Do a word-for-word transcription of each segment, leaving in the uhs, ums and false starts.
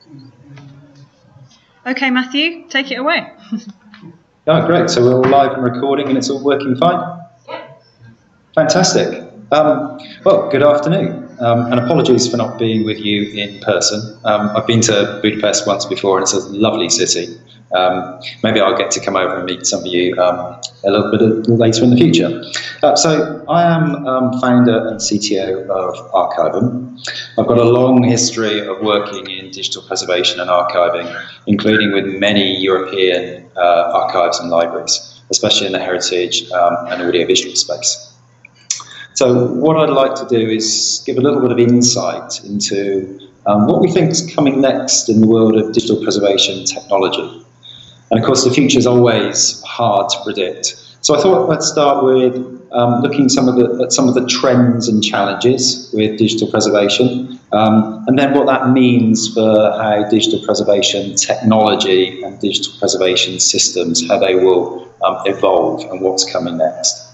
Okay, Matthew, take it away. Oh, great. So we're all live and recording and it's all working fine? Fantastic. Um, well, good afternoon. Um, and apologies for not being with you in person. Um, I've been to Budapest once before and it's a lovely city. Um, maybe I'll get to come over and meet some of you um, a little bit later in the future. Uh, so I am um, founder and C T O of Archivum. I've got a long history of working in digital preservation and archiving, including with many European uh, archives and libraries, especially in the heritage um, and audiovisual space. So what I'd like to do is give a little bit of insight into um, what we think is coming next in the world of digital preservation technology. And of course, the future is always hard to predict. So I thought let's start with um, looking some of the, at some of the trends and challenges with digital preservation, um, and then what that means for how digital preservation technology and digital preservation systems, how they will um, evolve and what's coming next.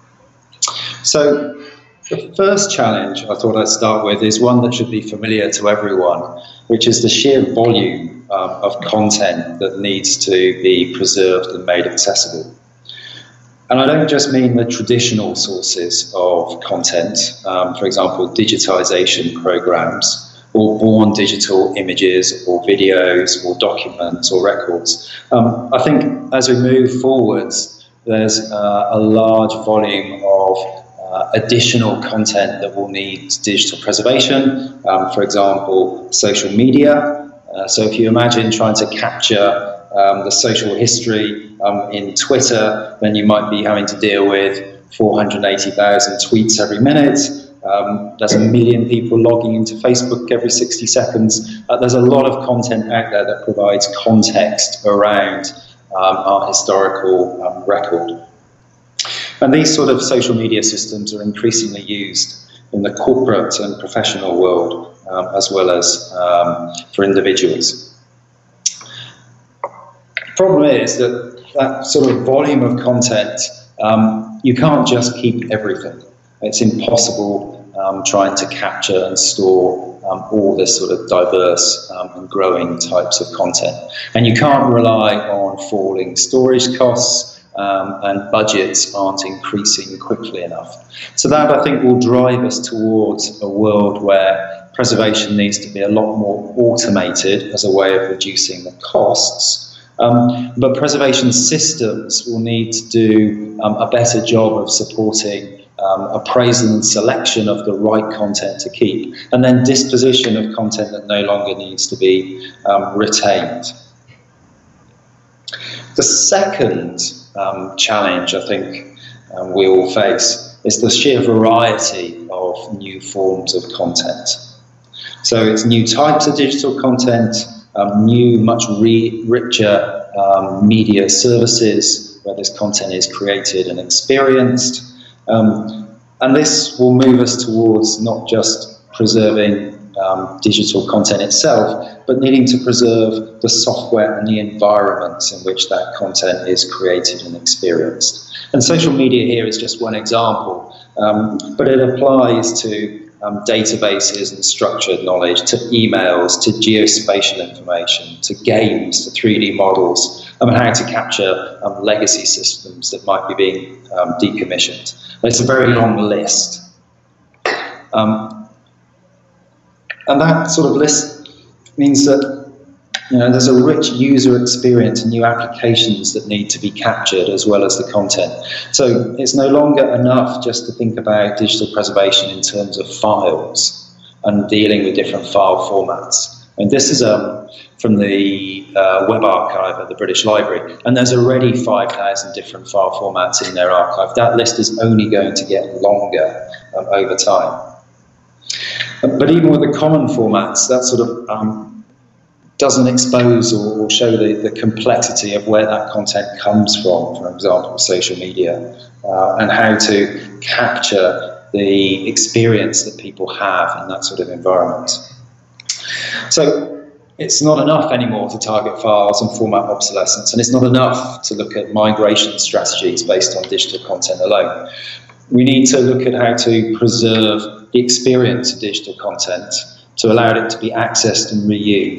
So the first challenge I thought I'd start with is one that should be familiar to everyone, which is the sheer volume um, of content that needs to be preserved and made accessible. And I don't just mean the traditional sources of content, um, for example, digitization programs, or born digital images, or videos, or documents, or records. Um, I think as we move forwards, there's uh, a large volume of Uh, additional content that will need digital preservation, um, for example, social media. Uh, so if you imagine trying to capture um, the social history um, in Twitter, then you might be having to deal with four hundred eighty thousand tweets every minute. Um, there's a million people logging into Facebook every sixty seconds. Uh, there's a lot of content out there that provides context around um, our historical um, record. And these sort of social media systems are increasingly used in the corporate and professional world, um, as well as um, for individuals. The problem is that that sort of volume of content, um, you can't just keep everything. It's impossible um, trying to capture and store um, all this sort of diverse um, and growing types of content. And you can't rely on falling storage costs, Um, and budgets aren't increasing quickly enough. So that, I think, will drive us towards a world where preservation needs to be a lot more automated as a way of reducing the costs. Um, but preservation systems will need to do um, a better job of supporting um, appraisal and selection of the right content to keep, and then disposition of content that no longer needs to be um, retained. The second Um, challenge I think um, we all face is the sheer variety of new forms of content. So it's new types of digital content, um, new, much re richer um, media services where this content is created and experienced. Um, and this will move us towards not just preserving um, digital content itself, but needing to preserve the software and the environments in which that content is created and experienced. And social media here is just one example, um, but it applies to um, databases and structured knowledge, to emails, to geospatial information, to games, to three D models, and how to capture um, legacy systems that might be being um, decommissioned. It's a very long list. Um, and that sort of list means that, you know, there's a rich user experience and new applications that need to be captured as well as the content. So it's no longer enough just to think about digital preservation in terms of files and dealing with different file formats. And this is um, from the uh, web archive at the British Library, and there's already five thousand different file formats in their archive. That list is only going to get longer um, over time. But even with the common formats, that sort of um, doesn't expose or, or show the, the complexity of where that content comes from, for example, social media, uh, and how to capture the experience that people have in that sort of environment. So it's not enough anymore to target files and format obsolescence, and it's not enough to look at migration strategies based on digital content alone. We need to look at how to preserve the experience of digital content, to allow it to be accessed and reused,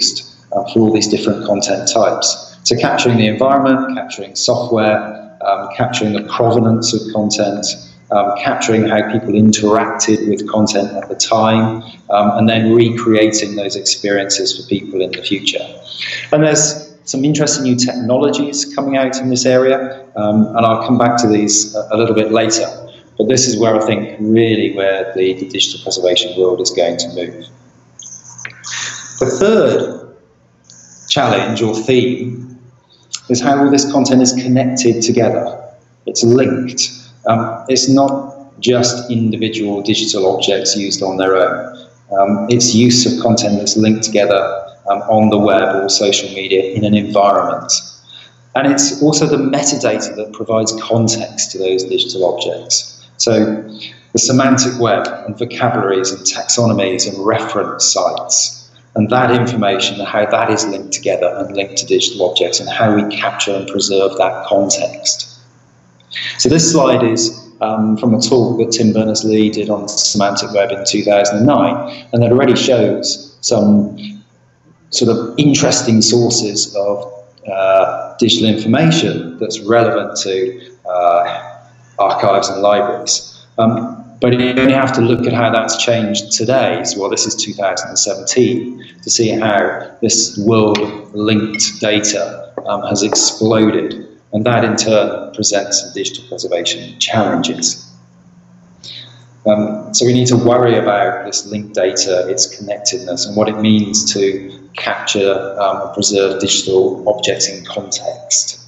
uh, for all these different content types. So capturing the environment, capturing software, um, capturing the provenance of content, um, capturing how people interacted with content at the time, um, and then recreating those experiences for people in the future. And there's some interesting new technologies coming out in this area, um, and I'll come back to these a, a little bit later. But this is where I think really where the, the digital preservation world is going to move. The third challenge or theme is how all this content is connected together. It's linked. Um, it's not just individual digital objects used on their own. Um, it's use of content that's linked together um, on the web or social media in an environment. And it's also the metadata that provides context to those digital objects. So the semantic web and vocabularies and taxonomies and reference sites, and that information, how that is linked together and linked to digital objects, and how we capture and preserve that context. So this slide is um, from a talk that Tim Berners-Lee did on the semantic web in two thousand nine, and that already shows some sort of interesting sources of uh, digital information that's relevant to uh, archives and libraries. Um, but you only have to look at how that's changed today. So, well, this is two thousand seventeen, to see how this world of linked data um, has exploded. And that in turn presents some digital preservation challenges. Um, so we need to worry about this linked data, its connectedness, and what it means to capture um, and preserve digital objects in context.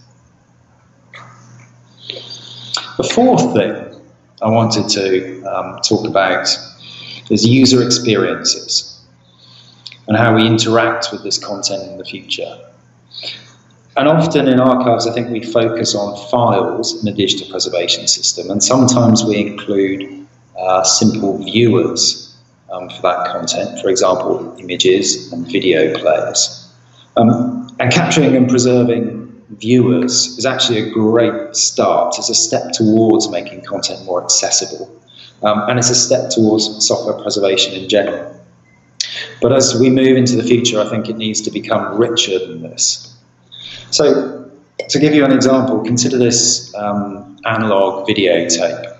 The fourth thing I wanted to um, talk about is user experiences and how we interact with this content in the future. And often in archives, I think we focus on files in a digital preservation system, and sometimes we include uh, simple viewers um, for that content, for example, images and video players. Um, and capturing and preserving viewers is actually a great start. It's a step towards making content more accessible, um, and it's a step towards software preservation in general. But as we move into the future, I think it needs to become richer than this. So, to give you an example, consider this um, analog videotape.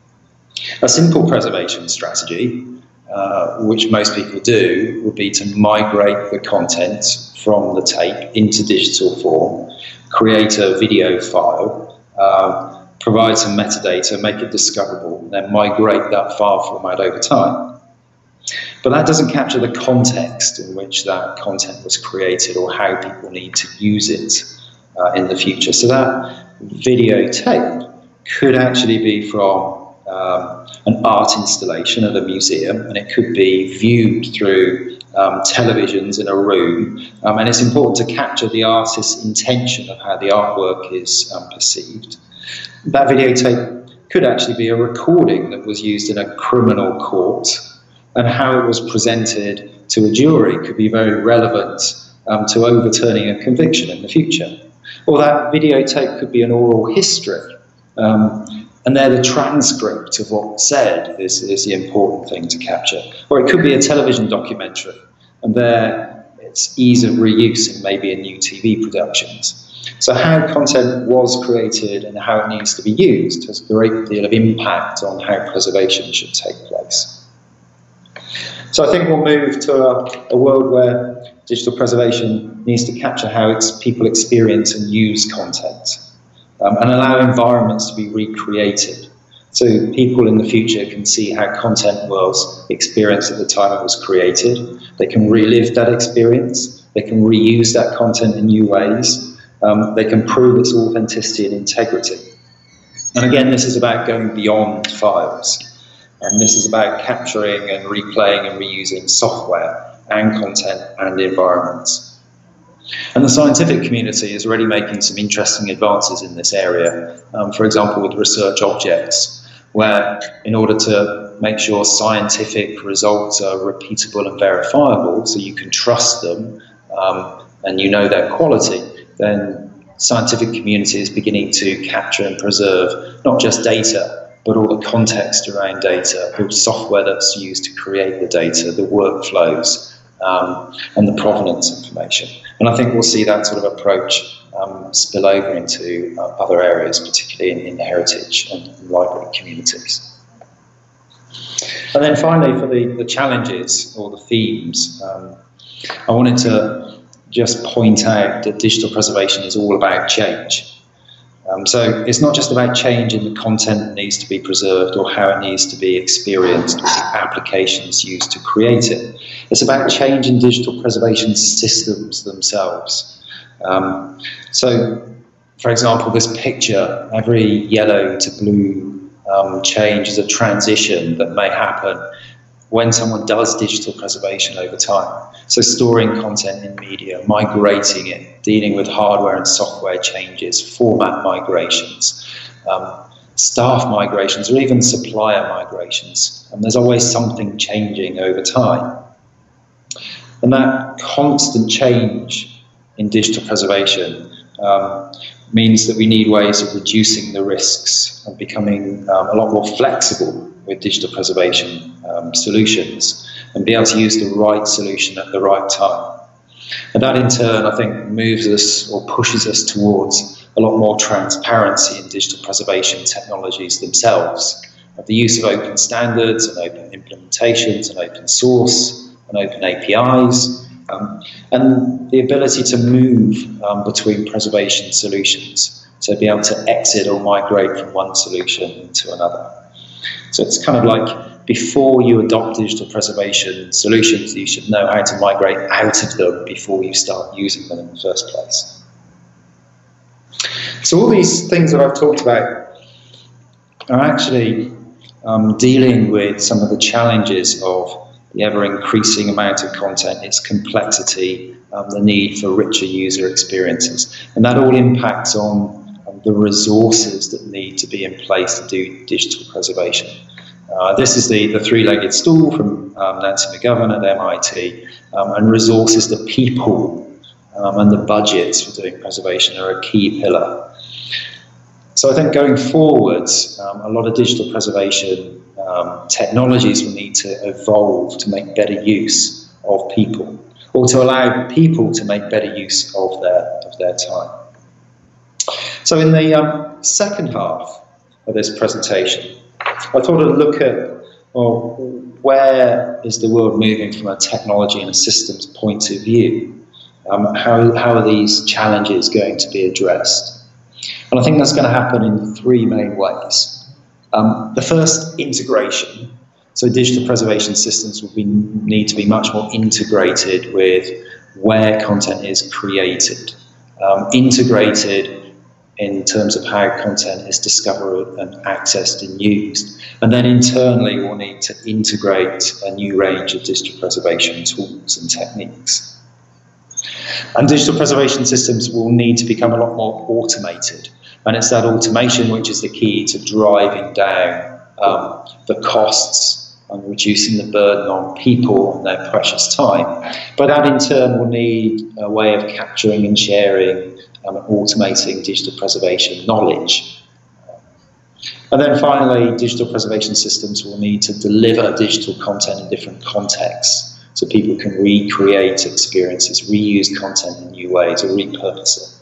A simple preservation strategy, uh, which most people do, would be to migrate the content from the tape into digital form, create a video file, uh, provide some metadata, make it discoverable, and then migrate that file format over time. But that doesn't capture the context in which that content was created or how people need to use it uh, in the future. So that videotape could actually be from um, an art installation at a museum, and it could be viewed through um, televisions in a room, um, and it's important to capture the artist's intention of how the artwork is um, perceived. That videotape could actually be a recording that was used in a criminal court, and how it was presented to a jury could be very relevant um, to overturning a conviction in the future. Or that videotape could be an oral history, um, and there the transcript of what was said is, is the important thing to capture. Or it could be a television documentary, and there it's ease of reuse in maybe in new T V productions. So how content was created and how it needs to be used has a great deal of impact on how preservation should take place. So I think we'll move to a, a world where digital preservation needs to capture how it's people experience and use content, um, and allow environments to be recreated, so people in the future can see how content was experienced at the time it was created. They can relive that experience, they can reuse that content in new ways, um, they can prove its authenticity and integrity. And again, this is about going beyond files. And this is about capturing and replaying and reusing software and content and environments. And the scientific community is already making some interesting advances in this area. Um, for example, with research objects, where in order to make sure scientific results are repeatable and verifiable, so you can trust them um, and you know their quality, then scientific community is beginning to capture and preserve not just data, but all the context around data, the software that's used to create the data, the workflows, um, and the provenance information. And I think we'll see that sort of approach um, spill over into uh, other areas, particularly in, in heritage and in library communities. And then finally, for the, the challenges or the themes, um, I wanted to just point out that digital preservation is all about change. Um, so it's not just about change in the content that needs to be preserved or how it needs to be experienced or the applications used to create it. It's about change in digital preservation systems themselves. Um, so, for example, this picture, every yellow to blue um, change is a transition that may happen when someone does digital preservation over time. So storing content in media, migrating it, dealing with hardware and software changes, format migrations, um, staff migrations, or even supplier migrations. And there's always something changing over time. And that constant change in digital preservation um, means that we need ways of reducing the risks and becoming um, a lot more flexible with digital preservation um, solutions and be able to use the right solution at the right time. And that in turn, I think, moves us or pushes us towards a lot more transparency in digital preservation technologies themselves, of the use of open standards and open implementations and open source and open A P Is, um, and the ability to move um, between preservation solutions, so be able to exit or migrate from one solution into another. So it's kind of like, before you adopt digital preservation solutions, you should know how to migrate out of them before you start using them in the first place. So all these things that I've talked about are actually um, dealing with some of the challenges of the ever-increasing amount of content, its complexity, um, the need for richer user experiences. And that all impacts on the resources that need to be in place to do digital preservation. Uh, this is the, the three-legged stool from um, Nancy McGovern at M I T, um, and resources, the people um, and the budgets for doing preservation are a key pillar. So I think going forwards, um, a lot of digital preservation um, technologies will need to evolve to make better use of people, or to allow people to make better use of their, of their time. So in the um, second half of this presentation, I thought I'd look at, well, where is the world moving from a technology and a systems point of view? Um, how, how are these challenges going to be addressed? And I think that's going to happen in three main ways. Um, the first, integration. So digital preservation systems will be, need to be much more integrated with where content is created, um, integrated in terms of how content is discovered and accessed and used. And then internally we'll need to integrate a new range of digital preservation tools and techniques. And digital preservation systems will need to become a lot more automated. And it's that automation which is the key to driving down um, the costs and reducing the burden on people and their precious time. But that in turn will need a way of capturing and sharing Um, automating digital preservation knowledge. And then finally, digital preservation systems will need to deliver digital content in different contexts so people can recreate experiences, reuse content in new ways, or repurpose it.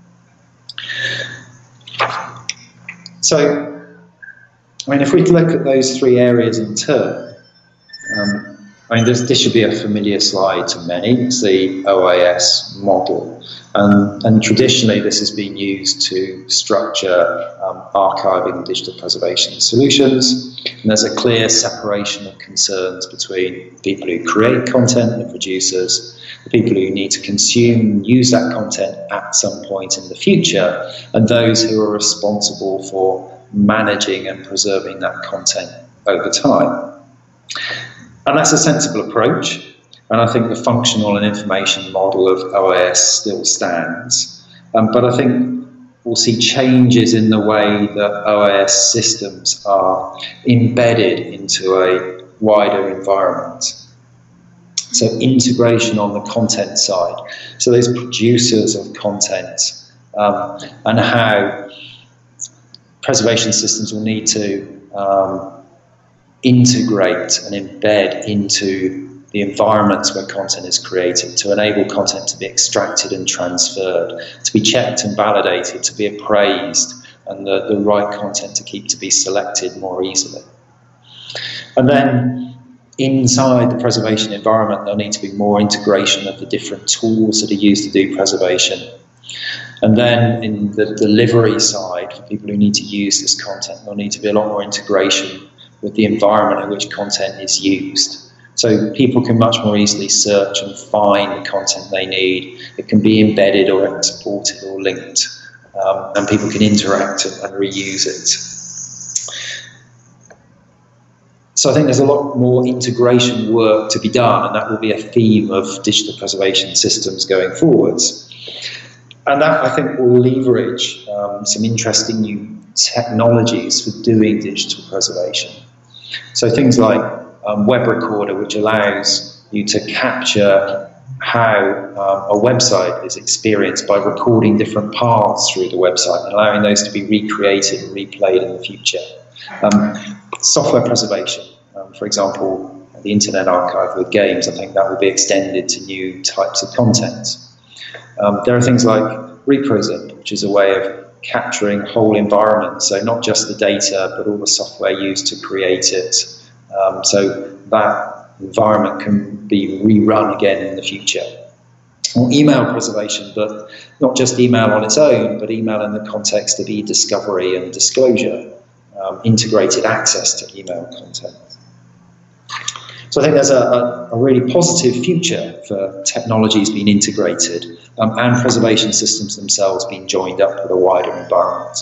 So, I mean, if we look at those three areas in turn, um, I mean, this, this should be a familiar slide to many. It's the O I S model. And, and traditionally, this has been used to structure um, archiving digital preservation solutions. And there's a clear separation of concerns between people who create content, the producers, the people who need to consume and use that content at some point in the future, and those who are responsible for managing and preserving that content over time. And that's a sensible approach. And I think the functional and information model of O I S still stands. Um, but I think we'll see changes in the way that O I S systems are embedded into a wider environment. So integration on the content side. So those producers of content um, and how preservation systems will need to um, integrate and embed into the environments where content is created, to enable content to be extracted and transferred, to be checked and validated, to be appraised, and the, the right content to keep to be selected more easily. And then inside the preservation environment, there'll need to be more integration of the different tools that are used to do preservation. And then in the delivery side, for people who need to use this content, there'll need to be a lot more integration with the environment in which content is used. So people can much more easily search and find the content they need. It can be embedded or exported or linked, um, and people can interact and, and reuse it. So I think there's a lot more integration work to be done, and that will be a theme of digital preservation systems going forwards. And that, I think, will leverage um, some interesting new technologies for doing digital preservation. So things like um, Web Recorder, which allows you to capture how um, a website is experienced by recording different paths through the website and allowing those to be recreated and replayed in the future. Um, software preservation, um, for example, the Internet Archive with games, I think that will be extended to new types of content. Um, there are things like ReproZip, which is a way of capturing whole environments, so not just the data, but all the software used to create it. Um, so that environment can be rerun again in the future. Or email preservation, but not just email on its own, but email in the context of e-discovery and disclosure, um, integrated access to email content. So I think there's a, a, a really positive future for technologies being integrated um, and preservation systems themselves being joined up with a wider environment.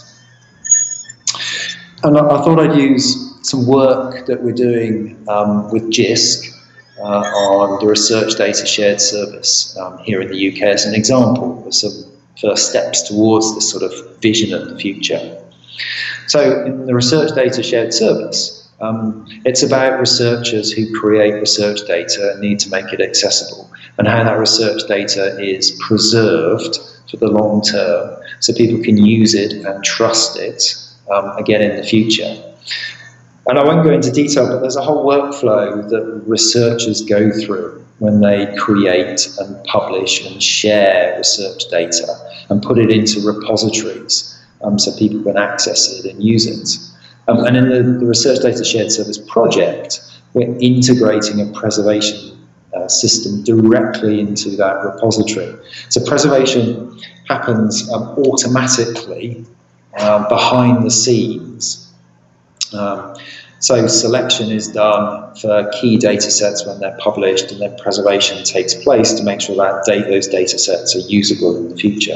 And I, I thought I'd use some work that we're doing um, with JISC uh, on the Research Data Shared Service um, here in the U K as an example of some first steps towards this sort of vision of the future. So in the Research Data Shared Service, Um, it's about researchers who create research data and need to make it accessible, and how that research data is preserved for the long term so people can use it and trust it um, again in the future. And I won't go into detail, but there's a whole workflow that researchers go through when they create and publish and share research data and put it into repositories um, so people can access it and use it. Um, and in the, the Research Data Shared Service project, we're integrating a preservation uh, system directly into that repository. So preservation happens um, automatically uh, behind the scenes. Um, so selection is done for key data sets when they're published, and then preservation takes place to make sure that data, those data sets are usable in the future.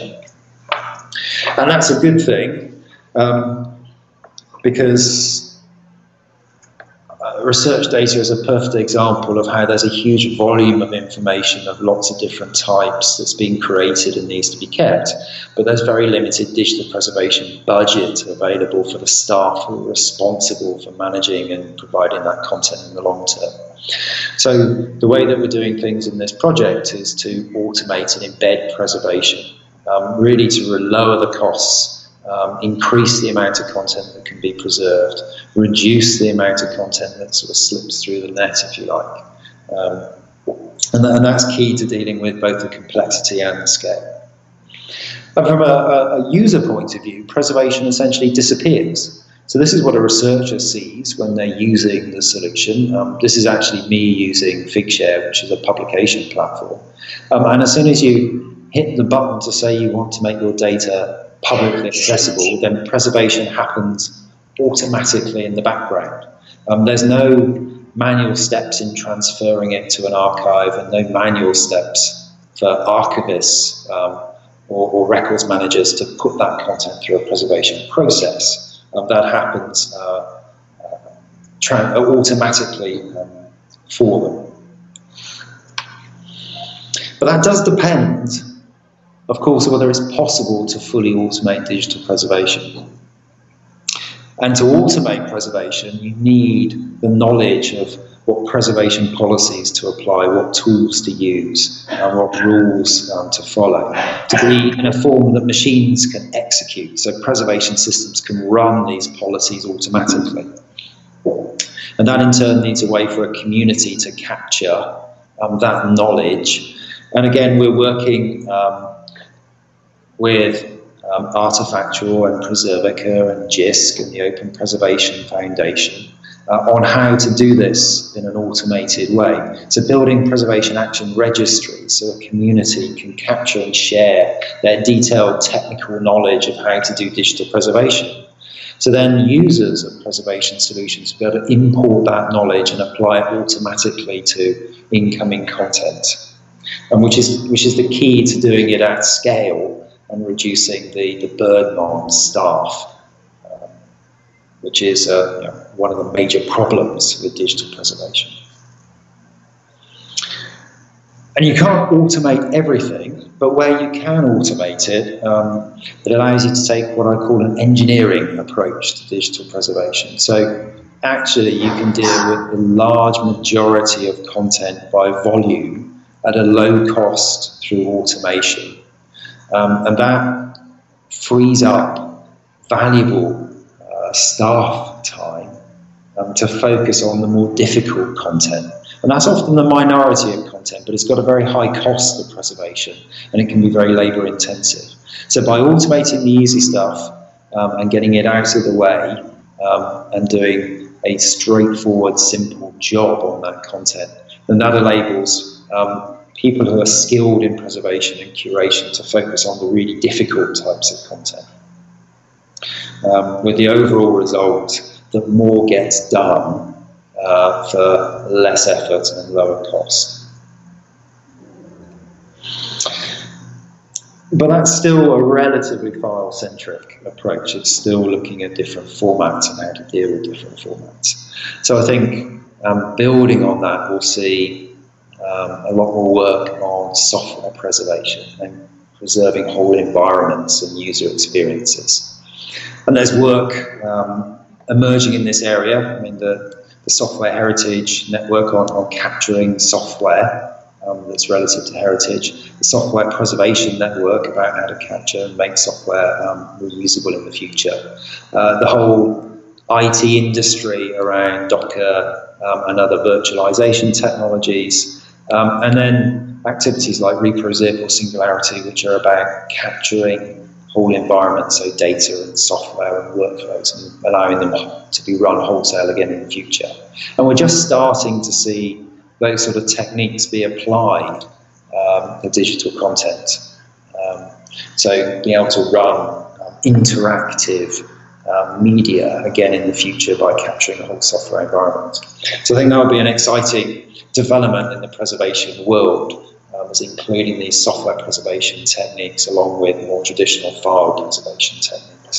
And that's a good thing. Um, Because uh, research data is a perfect example of how there's a huge volume of information of lots of different types that's being created and needs to be kept, but there's very limited digital preservation budget available for the staff who are responsible for managing and providing that content in the long term. So the way that we're doing things in this project is to automate and embed preservation, um, really to lower the costs, Um, increase the amount of content that can be preserved, reduce the amount of content that sort of slips through the net, if you like. Um, and, th and that's key to dealing with both the complexity and the scale. And from a, a user point of view, preservation essentially disappears. So this is what a researcher sees when they're using the solution. Um, this is actually me using Figshare, which is a publication platform. Um, and as soon as you hit the button to say you want to make your data publicly accessible, then preservation happens automatically in the background. Um, there's no manual steps in transferring it to an archive, and no manual steps for archivists um, or, or records managers to put that content through a preservation process. Um, that happens uh, uh, automatically um, for them. But that does depend, of course, whether it's possible to fully automate digital preservation. And to automate preservation, you need the knowledge of what preservation policies to apply, what tools to use, and what rules um, to follow, to be in a form that machines can execute, so preservation systems can run these policies automatically. And that in turn needs a way for a community to capture um, that knowledge. And again, we're working um, with um, Artefactual and Preservica and JISC and the Open Preservation Foundation uh, on how to do this in an automated way. So building preservation action registries so a community can capture and share their detailed technical knowledge of how to do digital preservation. So then users of preservation solutions will be able to import that knowledge and apply it automatically to incoming content, and which is which is the key to doing it at scale and reducing the, the burden on staff, um, which is uh, you know, one of the major problems with digital preservation. And you can't automate everything, but where you can automate it, um, it allows you to take what I call an engineering approach to digital preservation. So actually you can deal with the large majority of content by volume at a low cost through automation. Um, and that frees up valuable uh, staff time um, to focus on the more difficult content. And that's often the minority of content, but it's got a very high cost of preservation, and it can be very labour intensive. So by automating the easy stuff um, and getting it out of the way um, and doing a straightforward, simple job on that content, then that enables um, people who are skilled in preservation and curation to focus on the really difficult types of content. Um, with the overall result that more gets done Uh, for less effort and lower cost. But that's still a relatively file-centric approach. It's still looking at different formats and how to deal with different formats. So I think um, building on that, we'll see um, a lot more work on software preservation and preserving whole environments and user experiences. And there's work um, emerging in this area. I mean, the the Software Heritage Network on, on capturing software um, that's relative to heritage, the Software Preservation Network about how to capture and make software um, reusable in the future, uh, the whole I T industry around Docker um, and other virtualization technologies, um, and then activities like ReproZip or Singularity, which are about capturing whole environments, so data and software and workflows, and allowing them to be run wholesale again in the future. And we're just starting to see those sort of techniques be applied um, to digital content. Um, so being able to run um, interactive um, media again in the future by capturing the whole software environment. So I think that would be an exciting development in the preservation world, Um, is including these software preservation techniques along with more traditional file preservation techniques.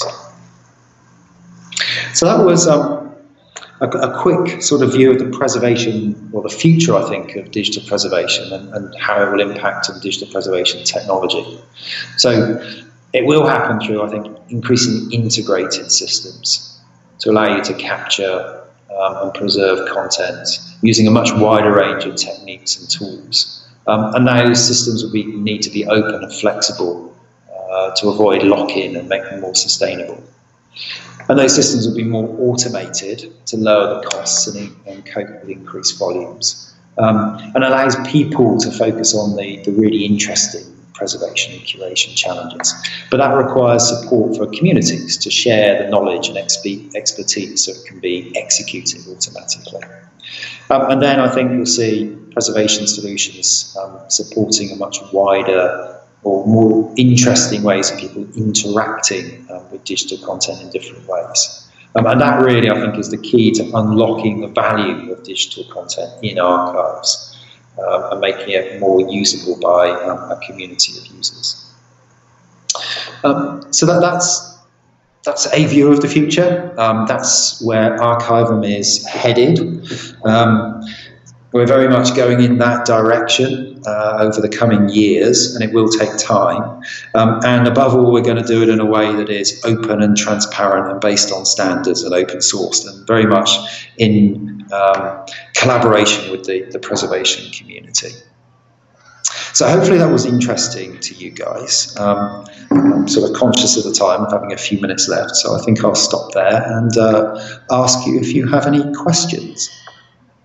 So that was um, a, a quick sort of view of the preservation, or the future, I think, of digital preservation and, and how it will impact on digital preservation technology. So it will happen through, I think, increasingly integrated systems to allow you to capture um, and preserve content using a much wider range of techniques and tools. Um, and those systems will be, need to be open and flexible uh, to avoid lock-in and make them more sustainable. And those systems will be more automated to lower the costs and, and cope with increased volumes. Um, and allows people to focus on the, the really interesting preservation and curation challenges. But that requires support for communities to share the knowledge and expe- expertise so it can be executed automatically. Um, and then I think we'll see preservation solutions um, supporting a much wider or more interesting ways of people interacting um, with digital content in different ways. Um, and that really, I think, is the key to unlocking the value of digital content in archives um, and making it more usable by um, a community of users. Um, so that, that's That's a view of the future. Um, that's where Archivum is headed. Um, we're very much going in that direction uh, over the coming years, and it will take time. Um, and above all, we're going to do it in a way that is open and transparent and based on standards and open sourced, and very much in um, collaboration with the, the preservation community. So hopefully that was interesting to you guys. Um, I'm sort of conscious of the time of having a few minutes left, so I think I'll stop there and uh, ask you if you have any questions.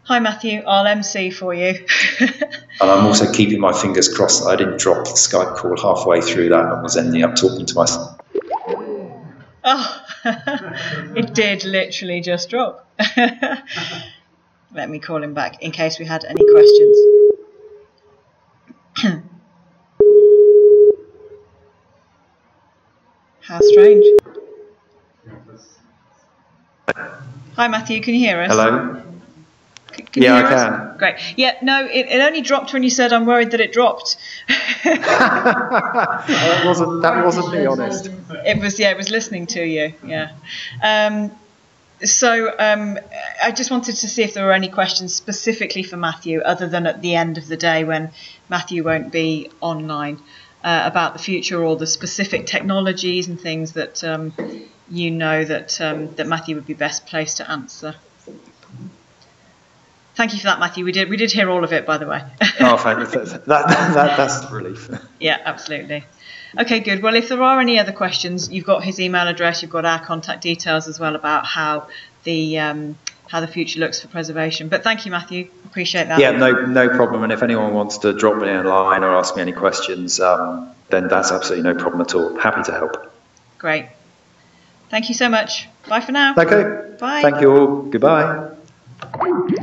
Hi Matthew, I'll M C for you. And I'm also keeping my fingers crossed that I didn't drop the Skype call halfway through that and was ending up talking to myself. Oh, it did literally just drop. Let me call him back in case we had any questions. How strange. Hi Matthew, can you hear us? Hello? C- Can Yeah, you hear I us? can. Great. Yeah, no, it, it only dropped when you said I'm worried that it dropped. that wasn't that wasn't me, honest. It was, yeah, it was listening to you, yeah. Um, so um, I just wanted to see if there were any questions specifically for Matthew, other than at the end of the day when Matthew won't be online, uh, about the future or the specific technologies and things that um, you know that um, that Matthew would be best placed to answer. Thank you for that, Matthew. We did we did hear all of it, by the way. Oh, thank you. That, that, that, that's a relief. Yeah, absolutely. Okay, good. Well, if there are any other questions, you've got his email address, you've got our contact details as well about how the um, how the future looks for preservation. But thank you, Matthew. Appreciate that. Yeah, no, no problem. And if anyone wants to drop me a line or ask me any questions, um, then that's absolutely no problem at all. Happy to help. Great. Thank you so much. Bye for now. Okay. Bye. Thank you all. Goodbye.